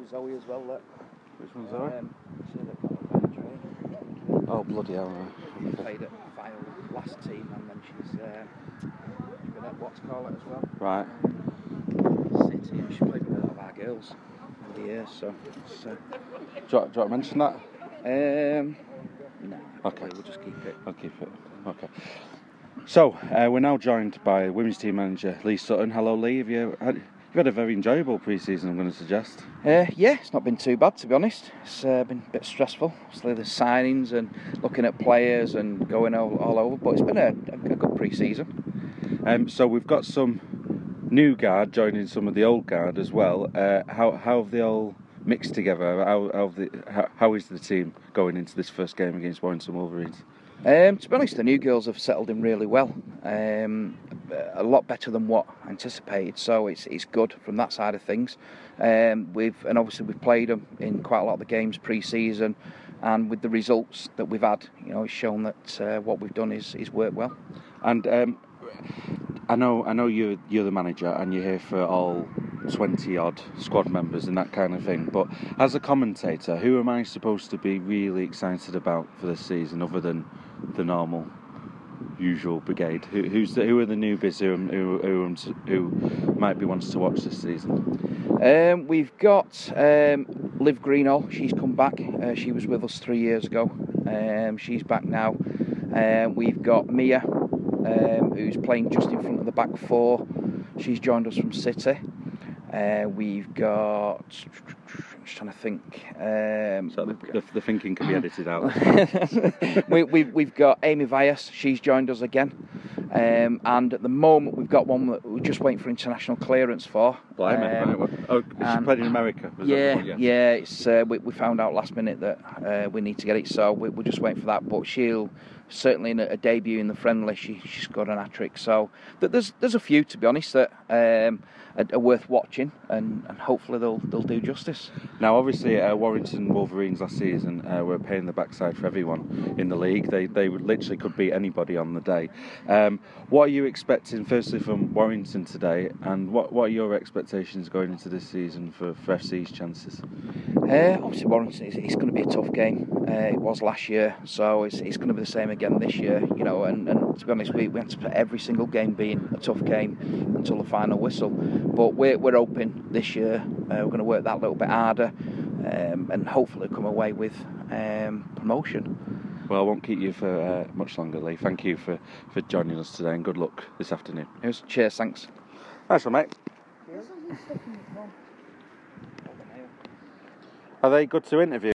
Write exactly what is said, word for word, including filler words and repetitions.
Zoe as well. Look. Which one's Zoe? Um, see that got a train. Oh, bloody hell. She played at File last team, and then she's, uh, she's been at what's called it as well. Right. City, and she played with a lot of our girls over the years. So, so. Do, you, do you want to mention that? Um, no. Okay. We'll just keep it. I'll keep it. Okay. So, uh, we're now joined by women's team manager Lee Sutton. Hello, Lee. Have you had, you've had a very enjoyable pre-season, I'm going to suggest. Uh, yeah, it's not been too bad, to be honest. It's uh, been a bit stressful. Obviously, the signings and looking at players and going all, all over, but it's been a, a good pre-season. Um, so we've got some new guard joining some of the old guard as well. Uh, how how have they all mixed together? How how, have the, how how is the team going into this first game against Warrington Wolverines? Um, to be honest, the new girls have settled in really well. Um, a lot better than what I anticipated, so it's it's good from that side of things. Um, we've and obviously we've played them in quite a lot of the games pre-season, and with the results that we've had, you know, it's shown that uh, what we've done is is worked well. And um, I know I know you're you're the manager and you're here for all twenty odd squad members and that kind of thing. But as a commentator, who am I supposed to be really excited about for this season, other than the normal, usual brigade? Who, who's the, who are the newbies who who who, who might be ones to watch this season? Um, we've got um, Liv Greenall. She's come back. Uh, she was with us three years ago. Um, she's back now. Um, we've got Mia, um, who's playing just in front of the back four. She's joined us from City. Uh, we've got. I'm just trying to think. Um, so the, the, the thinking can be edited out. we, we've we've got Amy Vyas. She's joined us again, um, and at the moment we've got one that we're just waiting for international clearance for. Blimey, um, oh, she played in America. Was yeah, that yes. yeah. It's uh, we, we found out last minute that uh, we need to get it, so we, we're just waiting for that. But she'll certainly in a, a debut in the friendly, she she's got an hat trick. So there's there's a few, to be honest, that um, are, are worth watching, and, and hopefully they'll they'll do justice. Now, obviously, uh, Warrington Wolverines last season uh, were a pain in the backside for everyone in the league. They they literally could beat anybody on the day. Um, what are you expecting, firstly, from Warrington today, and what what are your expectations going into this season for, for F C's chances? Uh, obviously, Warrington, it's, it's going to be a tough game. Uh, it was last year, so it's it's going to be the same again this year. You know, and, and to be honest, we, we have to put every single game being a tough game until the final whistle. But we're we're hoping this year uh, we're going to work that little bit harder, um, and hopefully come away with um, promotion. Well, I won't keep you for uh, much longer, Lee. Thank you for, for joining us today, and good luck this afternoon. Yes, cheers, thanks. Nice one, mate. Are they good to interview?